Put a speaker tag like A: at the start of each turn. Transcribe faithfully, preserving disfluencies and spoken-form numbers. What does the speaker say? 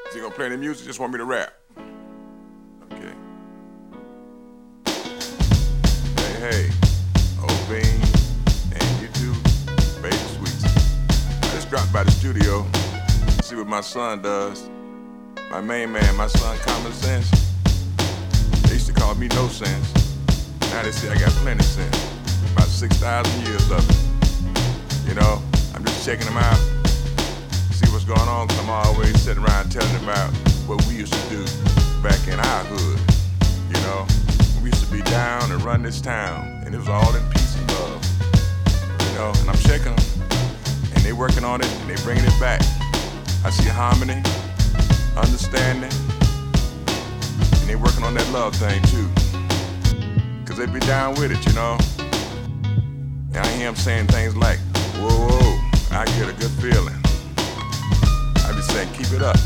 A: Is he gonna play any music? Just want me to rap? Okay. Hey, hey, Old Bean and you two, Baby Sweets. I just dropped by the studio to see what my son does. My main man, my son Common Sense. They used to call me No Sense. Now they say I got plenty sense. About six thousand years of it. You know, I'm just checking them out. See what's going on, because I'm always sitting around telling them about what we used to do back in our hood. You know, we used to be down and run this town, and it was all in peace and love. You know, and I'm checking them, and they working on it, and they bringing it back. I see harmony, understanding, and they working on that love thing too. Cause they be down with it, you know. And I hear them saying things like, whoa, whoa, I get a good feeling. I be saying, keep it up.